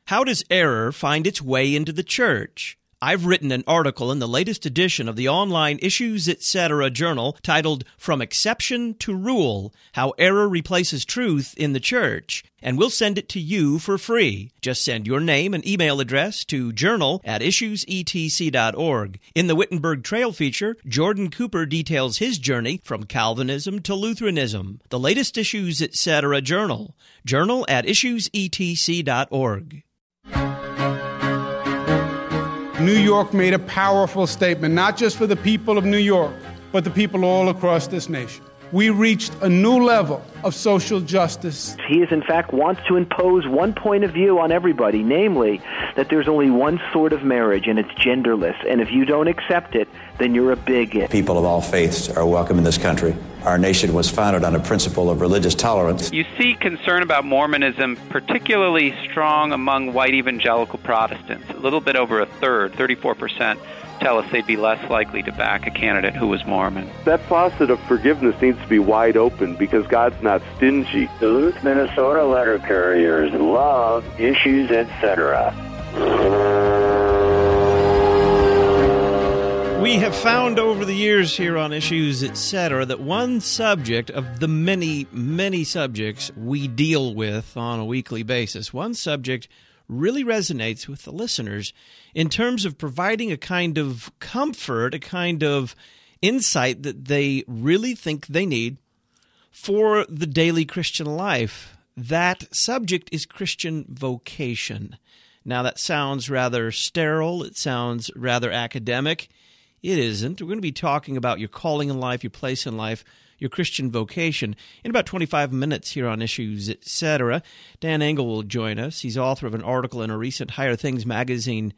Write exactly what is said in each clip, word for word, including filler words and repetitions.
How does error find its way into the church? I've written an article in the latest edition of the online Issues Etc. journal titled From Exception to Rule, How Error Replaces Truth in the Church, and we'll send it to you for free. Just send your name and email address to journal at issues e t c dot org. In the Wittenberg Trail feature, Jordan Cooper details his journey from Calvinism to Lutheranism. The latest Issues Etc. journal, journal at issues e t c dot org. New York made a powerful statement, not just for the people of New York, but the people all across this nation. We reached a new level of social justice. He is, in fact, wants to impose one point of view on everybody, namely that there's only one sort of marriage and it's genderless. And if you don't accept it, then you're a bigot. People of all faiths are welcome in this country. Our nation was founded on a principle of religious tolerance. You see concern about Mormonism particularly strong among white evangelical Protestants. A little bit over a third, thirty-four percent, tell us they'd be less likely to back a candidate who was Mormon. That faucet of forgiveness needs to be wide open because God's not stingy. Duluth, Minnesota letter carriers love Issues Etc. We have found over the years here on Issues Etc. that one subject of the many, many subjects we deal with on a weekly basis, one subject really resonates with the listeners in terms of providing a kind of comfort, a kind of insight that they really think they need for the daily Christian life. That subject is Christian vocation. Now, that sounds rather sterile. It sounds rather academic. It isn't. We're going to be talking about your calling in life, your place in life, your Christian vocation in about twenty-five minutes here on Issues Etc. Dan Engel will join us. He's author of an article in a recent Higher Things magazine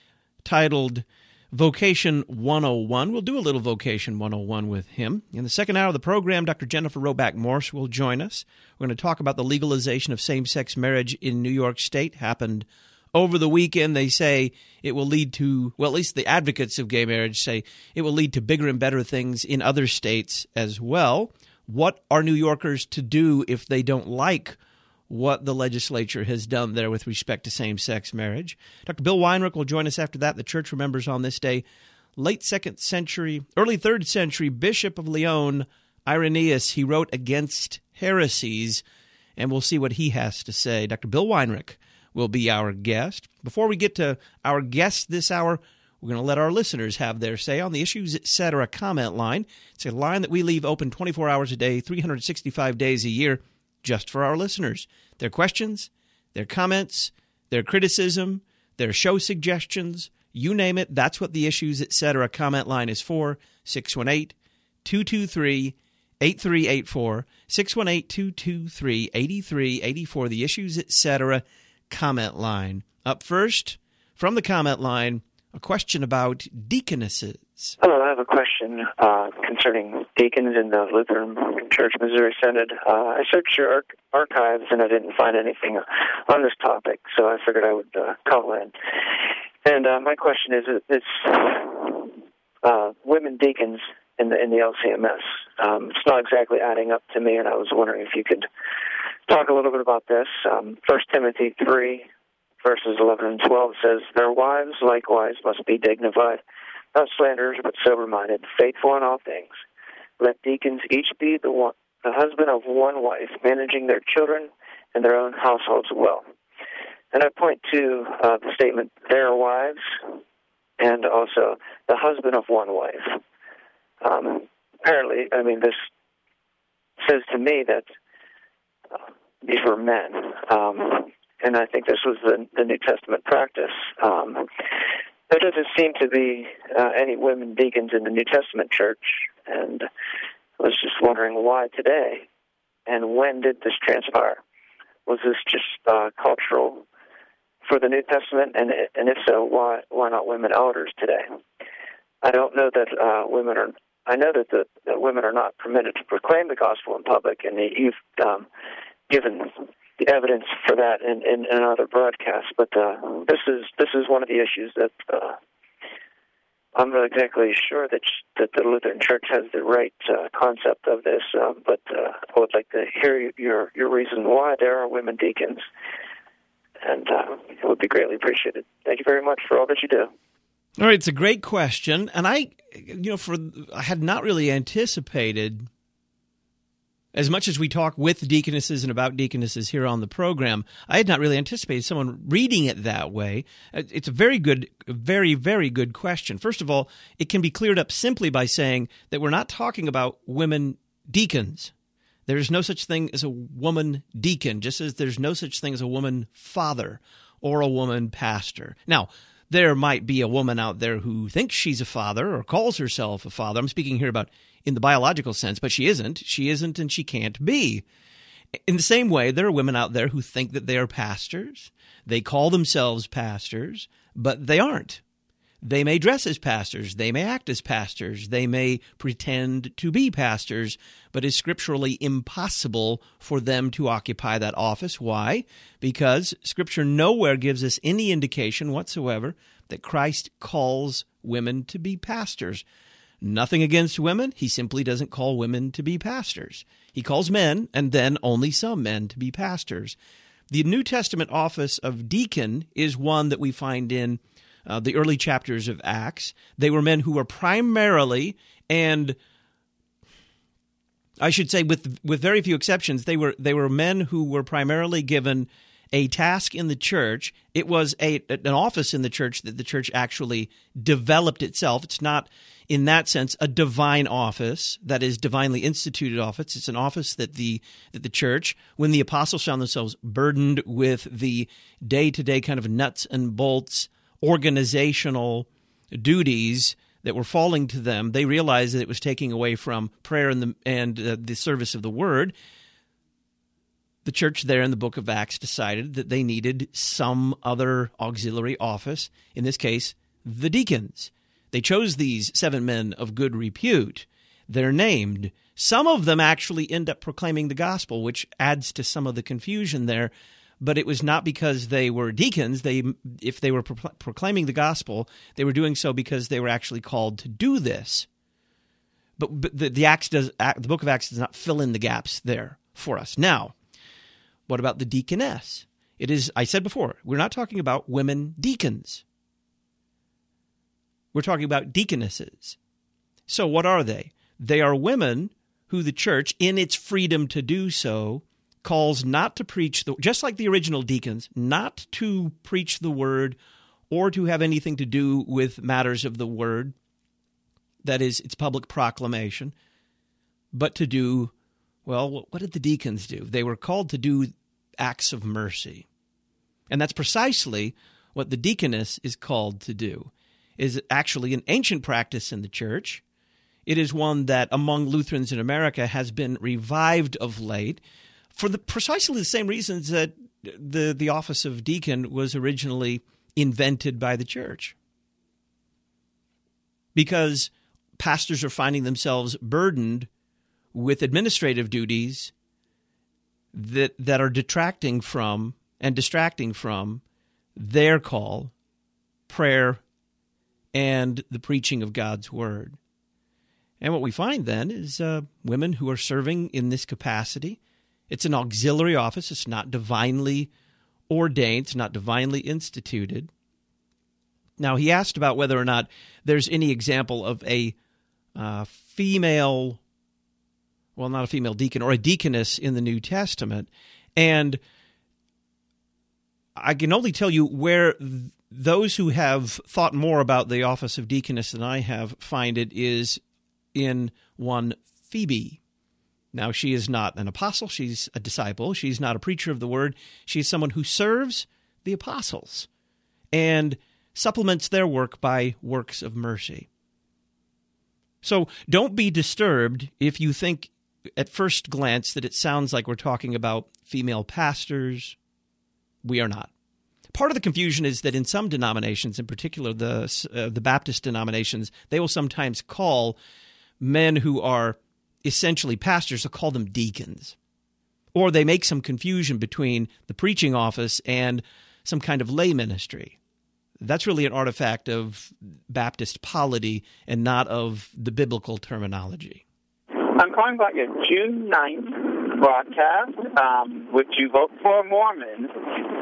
titled Vocation one oh one. We'll do a little Vocation one oh one with him. In the second hour of the program, Doctor Jennifer Roback Morse will join us. We're going to talk about the legalization of same-sex marriage in New York State. Happened over the weekend. They say it will lead to, well, at least the advocates of gay marriage say it will lead to bigger and better things in other states as well. What are New Yorkers to do if they don't like what the legislature has done there with respect to same-sex marriage? Doctor Bill Weinrich will join us after that. The church remembers on this day late second century, early third century Bishop of Lyon, Irenaeus. He wrote against heresies, and we'll see what he has to say. Doctor Bill Weinrich will be our guest. Before we get to our guest this hour, we're going to let our listeners have their say on the Issues Etc. comment line. It's a line that we leave open twenty-four hours a day, three hundred sixty-five days a year, just for our listeners. Their questions, their comments, their criticism, their show suggestions, you name it, that's what the Issues Etc. comment line is for. six one eight, two two three, eight three eight four, six one eight, two two three, eight three eight four, the Issues Etc. comment line. Up first, from the comment line, a question about deaconesses. Hello, I have a question uh, concerning deacons in the Lutheran Church Missouri Synod. Uh, I searched your arch- archives and I didn't find anything on this topic, so I figured I would uh, call in. And uh, my question is, it's uh, women deacons in the in the L C M S. Um, it's not exactly adding up to me, and I was wondering if you could talk a little bit about this. Um, First Timothy three, verses eleven and twelve says, "Their wives likewise must be dignified, not slanderers, but sober-minded, faithful in all things. Let deacons each be the one, the husband of one wife, managing their children and their own households well." And I point to uh, the statement, "their wives," and also the husband of one wife. Um, apparently, I mean, this says to me that uh, these were men. Um, and I think this was the, the New Testament practice. Um, there doesn't seem to be uh, any women deacons in the New Testament church, and I was just wondering why today, and when did this transpire? Was this just uh, cultural for the New Testament, and and if so, why why not women elders today? I don't know that uh, women are. I know that the that women are not permitted to proclaim the gospel in public, and you've um, given the evidence for that in, in, in other broadcasts. But uh, this is this is one of the issues that uh, I'm not exactly sure that that the Lutheran Church has the right uh, concept of this. Uh, but uh, I would like to hear your your reason why there are women deacons, and uh, it would be greatly appreciated. Thank you very much for all that you do. All right, it's a great question, and I, you know, for I had not really anticipated, as much as we talk with deaconesses and about deaconesses here on the program, I had not really anticipated someone reading it that way. It's a very good, very, very good question. First of all, it can be cleared up simply by saying that we're not talking about women deacons. There's no such thing as a woman deacon, just as there's no such thing as a woman father or a woman pastor. Now, there might be a woman out there who thinks she's a father or calls herself a father. I'm speaking here about in the biological sense, but she isn't. She isn't and she can't be. In the same way, there are women out there who think that they are pastors. They call themselves pastors, but they aren't. They may dress as pastors. They may act as pastors. They may pretend to be pastors, but it's scripturally impossible for them to occupy that office. Why? Because Scripture nowhere gives us any indication whatsoever that Christ calls women to be pastors. Nothing against women. He simply doesn't call women to be pastors. He calls men, and then only some men, to be pastors. The New Testament office of deacon is one that we find in Uh, the early chapters of Acts. They were men who were primarily, and I should say with with very few exceptions, they were they were men who were primarily given a task in the church. It was a an office in the church that the church actually developed itself. It's not, in that sense, a divine office, that is, divinely instituted office. It's an office that the that the church, when the apostles found themselves burdened with the day-to-day kind of nuts and bolts organizational duties that were falling to them, they realized that it was taking away from prayer and the and uh, the service of the Word. The church there in the book of Acts decided that they needed some other auxiliary office, in this case, the deacons. They chose these seven men of good repute. They're named. Some of them actually end up proclaiming the gospel, which adds to some of the confusion there. But it was not because they were deacons. They, if they were pro- proclaiming the gospel, they were doing so because they were actually called to do this. But, but the, the Acts does, the book of Acts does not fill in the gaps there for us. Now, what about the deaconess? It is, I said before, we're not talking about women deacons. We're talking about deaconesses. So what are they? They are women who the church, in its freedom to do so, calls not to preach, the, just like the original deacons, not to preach the word or to have anything to do with matters of the word, that is, its public proclamation, but to do, well, what did the deacons do? They were called to do acts of mercy. And that's precisely what the deaconess is called to do. It is actually an ancient practice in the church. It is one that among Lutherans in America has been revived of late, for the precisely the same reasons that the, the office of deacon was originally invented by the church. Because pastors are finding themselves burdened with administrative duties that that are detracting from and distracting from their call, prayer, and the preaching of God's word. And what we find then is uh, women who are serving in this capacity. It's an auxiliary office. It's not divinely ordained. It's not divinely instituted. Now, he asked about whether or not there's any example of a uh, female, well, not a female deacon, or a deaconess in the New Testament. And I can only tell you where th- those who have thought more about the office of deaconess than I have find it is in one Phoebe. Now, she is not an apostle. She's a disciple. She's not a preacher of the word. She's someone who serves the apostles and supplements their work by works of mercy. So don't be disturbed if you think at first glance that it sounds like we're talking about female pastors. We are not. Part of the confusion is that in some denominations, in particular the uh, the Baptist denominations, they will sometimes call men who are essentially pastors, they'll call them deacons. Or they make some confusion between the preaching office and some kind of lay ministry. That's really an artifact of Baptist polity and not of the biblical terminology. I'm calling about your June ninth broadcast, um, which you vote for Mormons.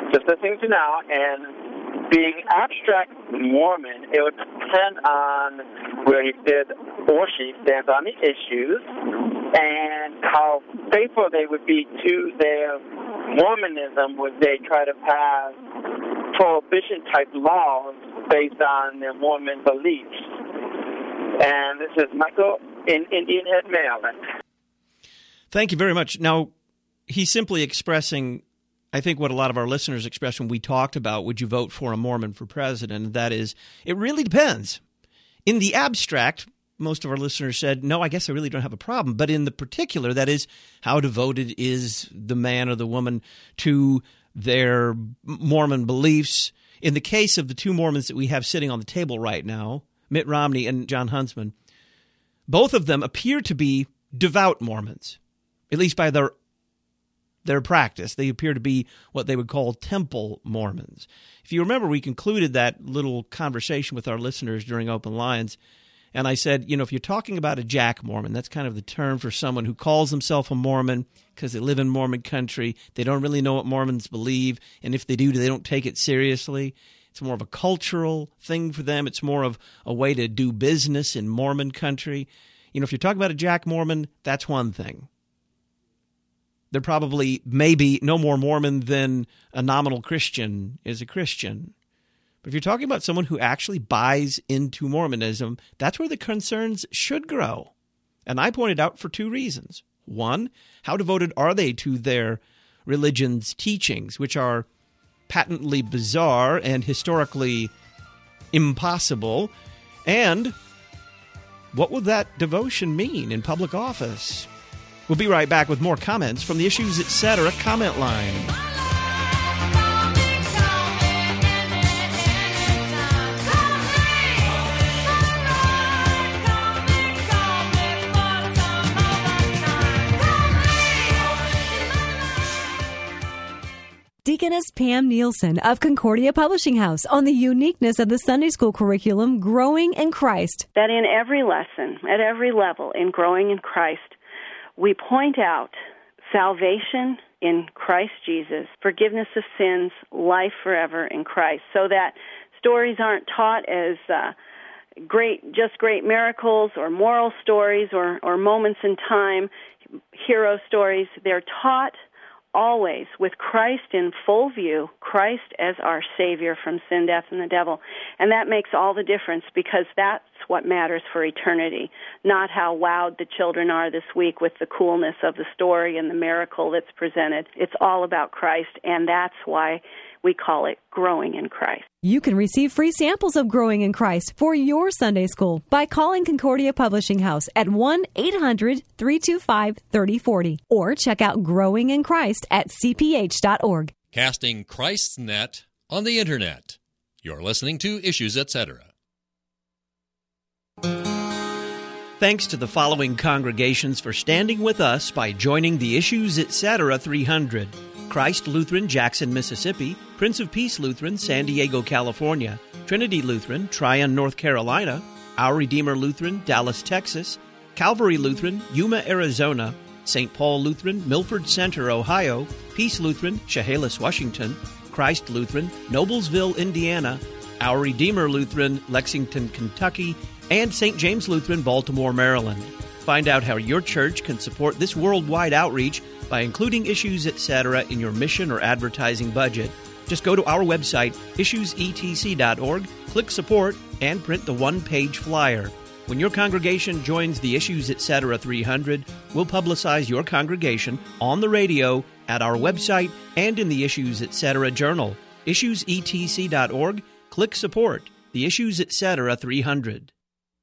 just listening to now, and being abstract Mormon, it would depend on where he said or she stands on the issues and how faithful they would be to their Mormonism. Would they try to pass prohibition-type laws based on their Mormon beliefs? And this is Michael in Indian Head, Maryland. Thank you very much. Now, he's simply expressing, I think, what a lot of our listeners expressed when we talked about, would you vote for a Mormon for president? That is, it really depends. In the abstract, most of our listeners said, no, I guess I really don't have a problem. But in the particular, that is, how devoted is the man or the woman to their Mormon beliefs? In the case of the two Mormons that we have sitting on the table right now, Mitt Romney and John Huntsman, both of them appear to be devout Mormons, at least by their their practice. They appear to be what they would call temple Mormons. If you remember, we concluded that little conversation with our listeners during Open Lines, and I said, you know, if you're talking about a Jack Mormon, that's kind of the term for someone who calls himself a Mormon because they live in Mormon country. They don't really know what Mormons believe, and if they do, they don't take it seriously. It's more of a cultural thing for them. It's more of a way to do business in Mormon country. You know, if you're talking about a Jack Mormon, that's one thing. They're probably maybe no more Mormon than a nominal Christian is a Christian. But if you're talking about someone who actually buys into Mormonism, that's where the concerns should grow. And I pointed out for two reasons. One, how devoted are they to their religion's teachings, which are patently bizarre and historically impossible? And what will that devotion mean in public office? We'll be right back with more comments from the Issues Etc. comment line. Deaconess Pam Nielsen of Concordia Publishing House on the uniqueness of the Sunday School curriculum, Growing in Christ. That in every lesson, at every level, in Growing in Christ, we point out salvation in Christ Jesus, forgiveness of sins, life forever in Christ, so that stories aren't taught as uh, great, just great miracles or moral stories or, or moments in time, hero stories. They're taught always with Christ in full view, Christ as our Savior from sin, death, and the devil. And that makes all the difference, because that's what matters for eternity, not how wowed the children are this week with the coolness of the story and the miracle that's presented. It's all about Christ, and that's why we call it Growing in Christ. You can receive free samples of Growing in Christ for your Sunday school by calling Concordia Publishing House at one eight hundred three two five three zero four zero or check out Growing in Christ at c p h dot org. Casting Christ's net on the Internet. You're listening to Issues Etc. Thanks to the following congregations for standing with us by joining the Issues Etc. three hundred. Christ Lutheran, Jackson, Mississippi; Prince of Peace Lutheran, San Diego, California; Trinity Lutheran, Tryon, North Carolina; Our Redeemer Lutheran, Dallas, Texas; Calvary Lutheran, Yuma, Arizona; Saint Paul Lutheran, Milford Center, Ohio; Peace Lutheran, Chehalis, Washington; Christ Lutheran, Noblesville, Indiana; Our Redeemer Lutheran, Lexington, Kentucky; and Saint James Lutheran, Baltimore, Maryland. Find out how your church can support this worldwide outreach by including Issues Etc. in your mission or advertising budget. Just go to our website, issues e t c dot org, click Support, and print the one-page flyer. When your congregation joins the Issues Etc. three hundred, we'll publicize your congregation on the radio, at our website, and in the Issues Etc. journal. issues e t c dot org, click Support, the Issues Etc. three hundred.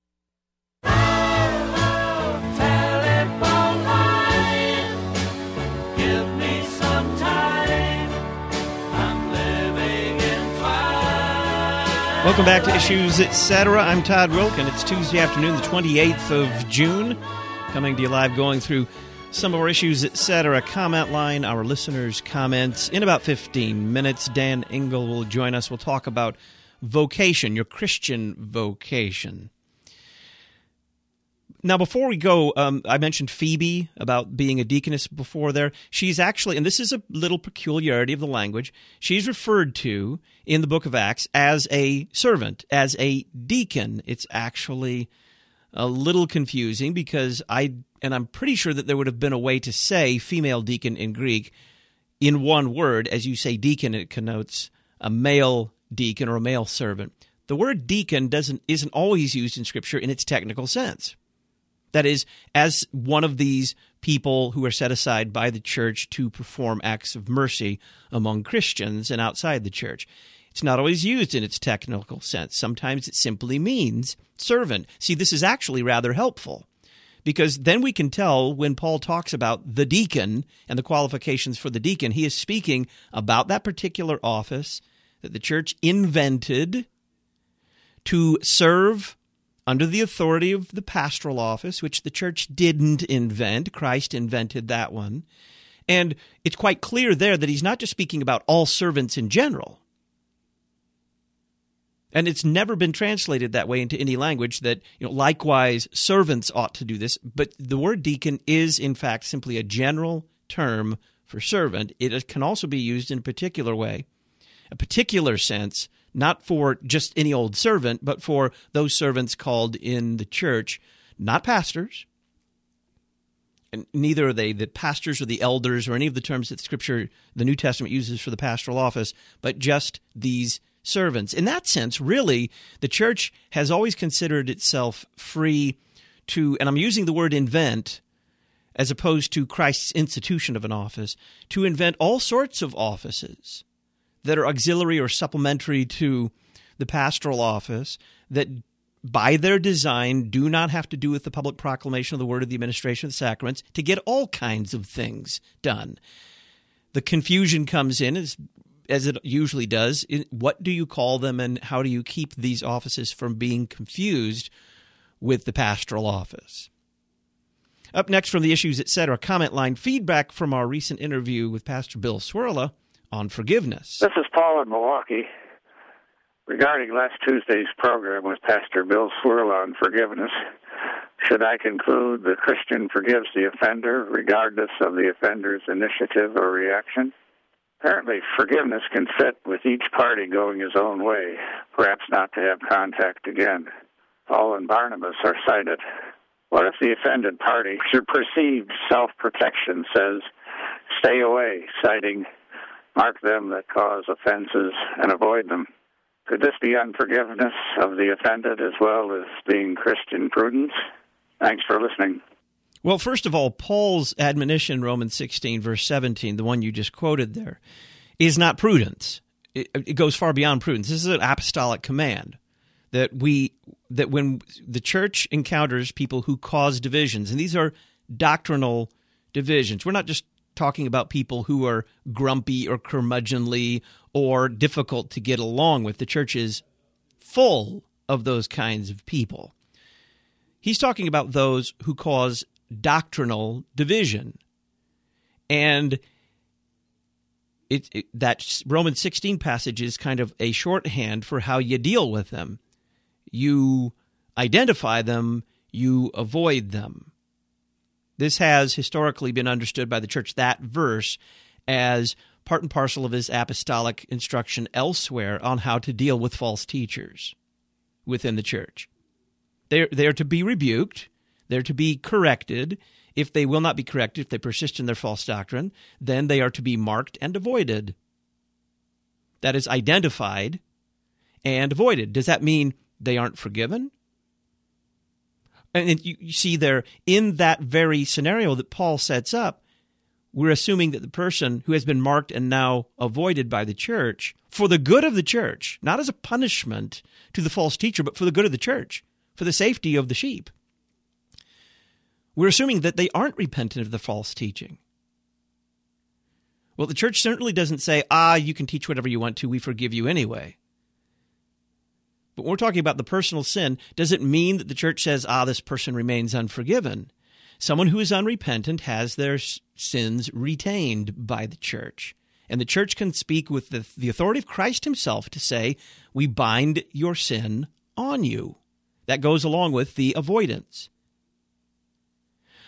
Welcome back to Issues Etc. I'm Todd Wilken. It's Tuesday afternoon, the twenty-eighth of June. Coming to you live, going through some of our Issues Etc. comment line, our listeners' comments. In about fifteen minutes, Dan Engel will join us. We'll talk about vocation, your Christian vocation. Now, before we go, um, I mentioned Phoebe about being a deaconess before there. She's actually, and this is a little peculiarity of the language, she's referred to in the book of Acts as a servant, as a deacon. It's actually a little confusing because I, and I'm pretty sure that there would have been a way to say female deacon in Greek in one word. As you say deacon, it connotes a male deacon or a male servant. The word deacon doesn't isn't always used in Scripture in its technical sense. That is, as one of these people who are set aside by the church to perform acts of mercy among Christians and outside the church. It's not always used in its technical sense. Sometimes it simply means servant. See, this is actually rather helpful because then we can tell when Paul talks about the deacon and the qualifications for the deacon, he is speaking about that particular office that the church invented to serve under the authority of the pastoral office, which the church didn't invent. Christ invented that one. And it's quite clear there that he's not just speaking about all servants in general. And it's never been translated that way into any language that, you know, likewise, servants ought to do this. But the word deacon is, in fact, simply a general term for servant. It can also be used in a particular way, a particular sense, not for just any old servant, but for those servants called in the church, not pastors, and neither are they the pastors or the elders or any of the terms that Scripture, the New Testament uses for the pastoral office, but just these servants. In that sense, really, the church has always considered itself free to, and I'm using the word invent as opposed to Christ's institution of an office, to invent all sorts of offices that are auxiliary or supplementary to the pastoral office that by their design do not have to do with the public proclamation of the word or the administration of the sacraments to get all kinds of things done. The confusion comes in, as, as it usually does, in what do you call them and how do you keep these offices from being confused with the pastoral office? Up next from the Issues Etc. comment line, feedback from our recent interview with Pastor Bill Cwirla on forgiveness. This is Paul in Milwaukee. Regarding last Tuesday's program with Pastor Bill Cwirla on forgiveness, should I conclude the Christian forgives the offender regardless of the offender's initiative or reaction? Apparently, forgiveness can fit with each party going his own way, perhaps not to have contact again. Paul and Barnabas are cited. What if the offended party, through perceived self-protection, says, stay away, citing, mark them that cause offenses and avoid them? Could this be unforgiveness of the offended as well as being Christian prudence? Thanks for listening. Well, first of all, Paul's admonition, Romans sixteen, verse seventeen, the one you just quoted there, is not prudence. It, it goes far beyond prudence. This is an apostolic command that we that when the church encounters people who cause divisions, and these are doctrinal divisions, we're not just talking about people who are grumpy or curmudgeonly or difficult to get along with. The church is full of those kinds of people. He's talking about those who cause doctrinal division. And it, it, that Romans sixteen passage is kind of a shorthand for how you deal with them. You identify them, you avoid them. This has historically been understood by the church, that verse, as part and parcel of his apostolic instruction elsewhere on how to deal with false teachers within the church. They're, they're to be rebuked. They're to be corrected. If they will not be corrected, if they persist in their false doctrine, then they are to be marked and avoided. That is, identified and avoided. Does that mean they aren't forgiven? And you, you see there, in that very scenario that Paul sets up, we're assuming that the person who has been marked and now avoided by the church, for the good of the church, not as a punishment to the false teacher, but for the good of the church, for the safety of the sheep, we're assuming that they aren't repentant of the false teaching. Well, the church certainly doesn't say, ah, you can teach whatever you want to, we forgive you anyway. But when we're talking about the personal sin, does it mean that the church says, ah, this person remains unforgiven? Someone who is unrepentant has their sins retained by the church. And the church can speak with the, the authority of Christ himself to say, we bind your sin on you. That goes along with the avoidance.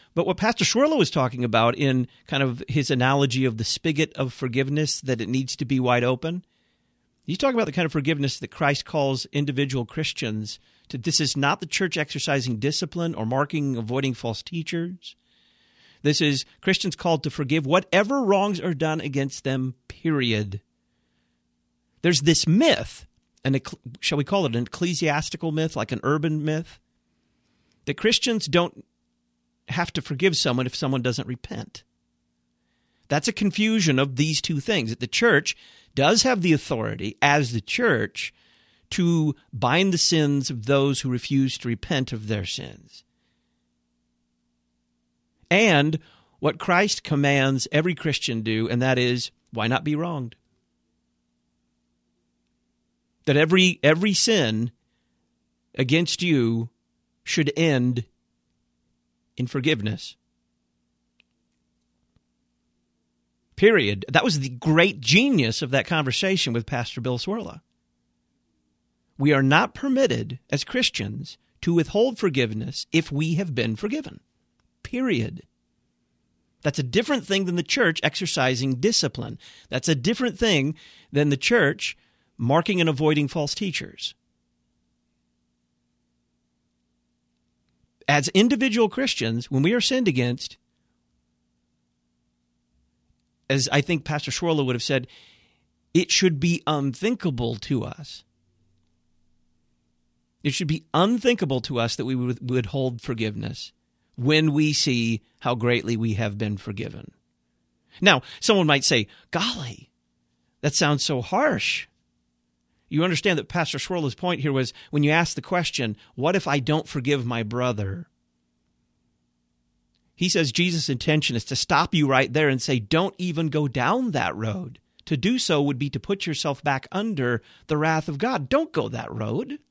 But what Pastor Schwerler was talking about in kind of his analogy of the spigot of forgiveness, that it needs to be wide open, he's talking about the kind of forgiveness that Christ calls individual Christians to. This is not the church exercising discipline or marking, avoiding false teachers. This is Christians called to forgive whatever wrongs are done against them, period. There's this myth, and shall we call it an ecclesiastical myth, like an urban myth, that Christians don't have to forgive someone if someone doesn't repent. That's a confusion of these two things, that the church does have the authority as the church to bind the sins of those who refuse to repent of their sins. And what Christ commands every Christian do, and that is, why not be wronged? That every every sin against you should end in forgiveness. Period. That was the great genius of that conversation with Pastor Bill Swirla. We are not permitted as Christians to withhold forgiveness if we have been forgiven. Period. That's a different thing than the church exercising discipline. That's a different thing than the church marking and avoiding false teachers. As individual Christians, when we are sinned against, as I think Pastor Schwerler would have said, it should be unthinkable to us. It should be unthinkable to us that we would withhold forgiveness when we see how greatly we have been forgiven. Now, someone might say, golly, that sounds so harsh. You understand that Pastor Schwerler's point here was, when you ask the question, what if I don't forgive my brother? He says Jesus' intention is to stop you right there and say, don't even go down that road. To do so would be to put yourself back under the wrath of God. Don't go that road.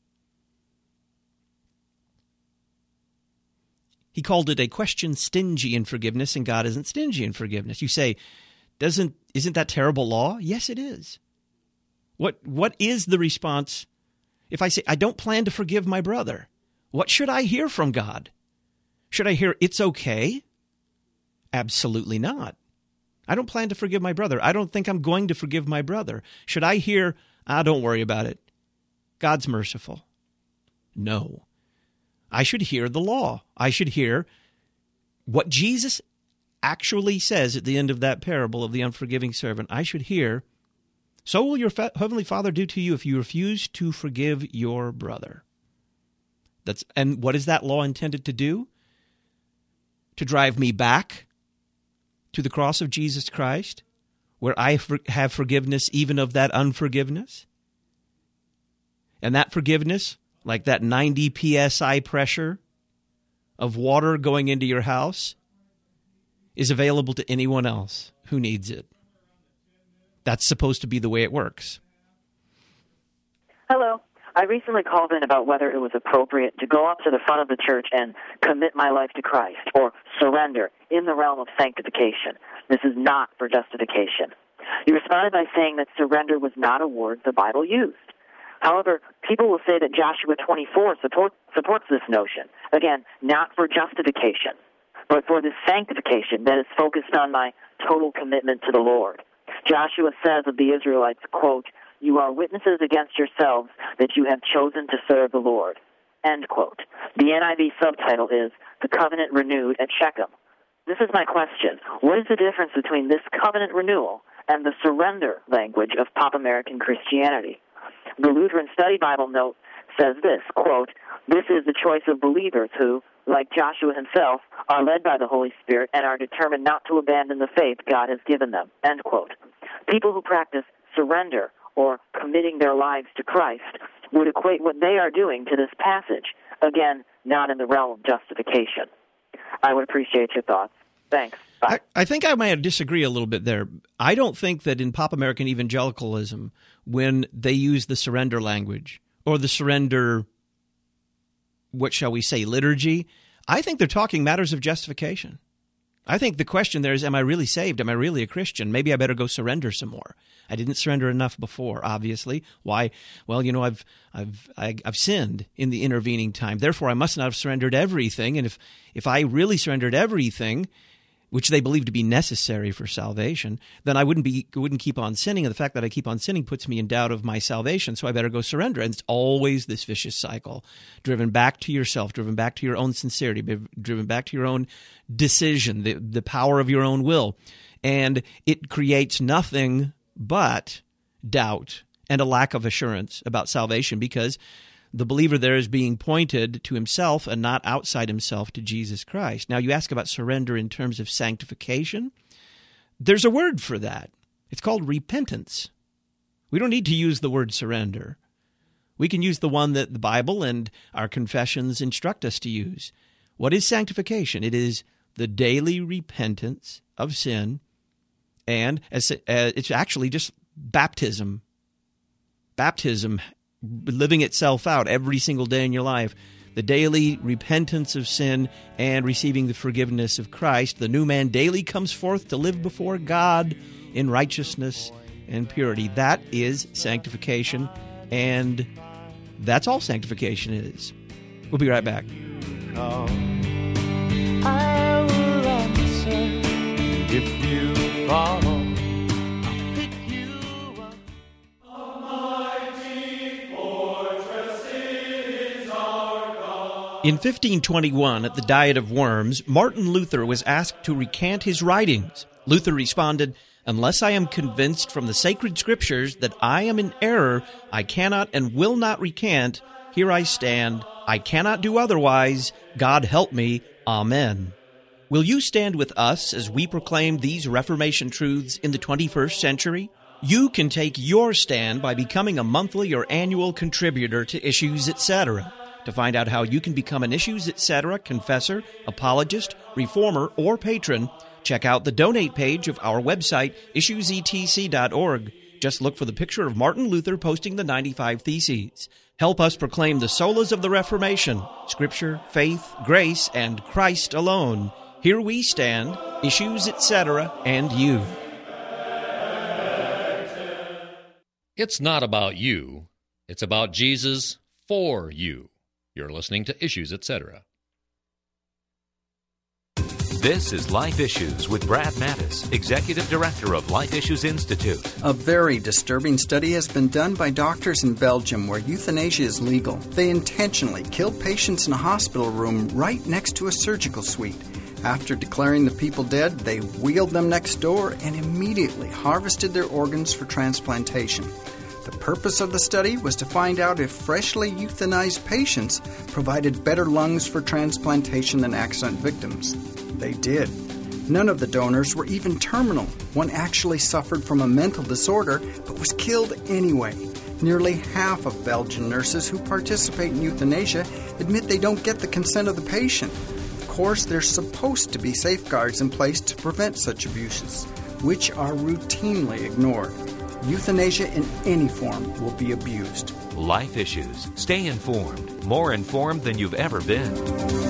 He called it a question stingy in forgiveness, and God isn't stingy in forgiveness. You say, doesn't isn't that terrible law? Yes, it is. What what is the response if I say, I don't plan to forgive my brother? What should I hear from God? Should I hear, it's okay? Absolutely not. I don't plan to forgive my brother. I don't think I'm going to forgive my brother. Should I hear, ah, don't worry about it. God's merciful. No. I should hear the law. I should hear what Jesus actually says at the end of that parable of the unforgiving servant. I should hear, so will your fa- heavenly Father do to you if you refuse to forgive your brother. That's and what is that law intended to do? To drive me back to the cross of Jesus Christ, where I for- have forgiveness even of that unforgiveness? And that forgiveness, like that ninety P S I pressure of water going into your house, is available to anyone else who needs it. That's supposed to be the way it works. Hello. I recently called in about whether it was appropriate to go up to the front of the church and commit my life to Christ, or surrender, in the realm of sanctification. This is not for justification. You responded by saying that surrender was not a word the Bible used. However, people will say that Joshua twenty-four support, supports this notion. Again, not for justification, but for the sanctification that is focused on my total commitment to the Lord. Joshua says of the Israelites, quote, you are witnesses against yourselves that you have chosen to serve the Lord, end quote. The N I V subtitle is The Covenant Renewed at Shechem. This is my question. What is the difference between this covenant renewal and the surrender language of pop American Christianity? The Lutheran Study Bible note says this, quote, this is the choice of believers who, like Joshua himself, are led by the Holy Spirit and are determined not to abandon the faith God has given them, end quote. People who practice surrender or committing their lives to Christ would equate what they are doing to this passage, again, not in the realm of justification. I would appreciate your thoughts. Thanks. Bye. I, I think I might disagree a little bit there. I don't think that in pop American evangelicalism, when they use the surrender language or the surrender, what shall we say, liturgy, I think they're talking matters of justification. I think the question there is, am I really saved? Am I really a Christian? Maybe I better go surrender some more. I didn't surrender enough before, obviously. Why? Well, you know, I've I've I, I've sinned in the intervening time. Therefore, I must not have surrendered everything. And if if I really surrendered everything, which they believe to be necessary for salvation, then I wouldn't be wouldn't keep on sinning. And the fact that I keep on sinning puts me in doubt of my salvation, so I better go surrender. And it's always this vicious cycle, driven back to yourself, driven back to your own sincerity, driven back to your own decision, the, the power of your own will. And it creates nothing but doubt and a lack of assurance about salvation, because the believer there is being pointed to himself and not outside himself to Jesus Christ. Now, you ask about surrender in terms of sanctification. There's a word for that. It's called repentance. We don't need to use the word surrender. We can use the one that the Bible and our confessions instruct us to use. What is sanctification? It is the daily repentance of sin, and as, uh, it's actually just baptism. Baptism living itself out every single day in your life. The daily repentance of sin and receiving the forgiveness of Christ. The new man daily comes forth to live before God in righteousness and purity. That is sanctification, and that's all sanctification is. We'll be right back. I will answer if you follow. In fifteen twenty-one, at the Diet of Worms, Martin Luther was asked to recant his writings. Luther responded, "Unless I am convinced from the sacred scriptures that I am in error, I cannot and will not recant. Here I stand. I cannot do otherwise. God help me. Amen." Will you stand with us as we proclaim these Reformation truths in the twenty-first century? You can take your stand by becoming a monthly or annual contributor to Issues, et cetera. To find out how you can become an Issues, et cetera confessor, apologist, reformer, or patron, check out the donate page of our website, issues e t c dot org. Just look for the picture of Martin Luther posting the ninety-five Theses. Help us proclaim the solas of the Reformation, Scripture, faith, grace, and Christ alone. Here we stand, Issues, et cetera, and you. It's not about you. It's about Jesus for you. You're listening to Issues, et cetera. This is Life Issues with Brad Mattis, Executive Director of Life Issues Institute. A very disturbing study has been done by doctors in Belgium where euthanasia is legal. They intentionally killed patients in a hospital room right next to a surgical suite. After declaring the people dead, they wheeled them next door and immediately harvested their organs for transplantation. The purpose of the study was to find out if freshly euthanized patients provided better lungs for transplantation than accident victims. They did. None of the donors were even terminal. One actually suffered from a mental disorder but was killed anyway. Nearly half of Belgian nurses who participate in euthanasia admit they don't get the consent of the patient. Of course, there's supposed to be safeguards in place to prevent such abuses, which are routinely ignored. Euthanasia in any form will be abused. Life Issues. Stay informed. More informed than you've ever been.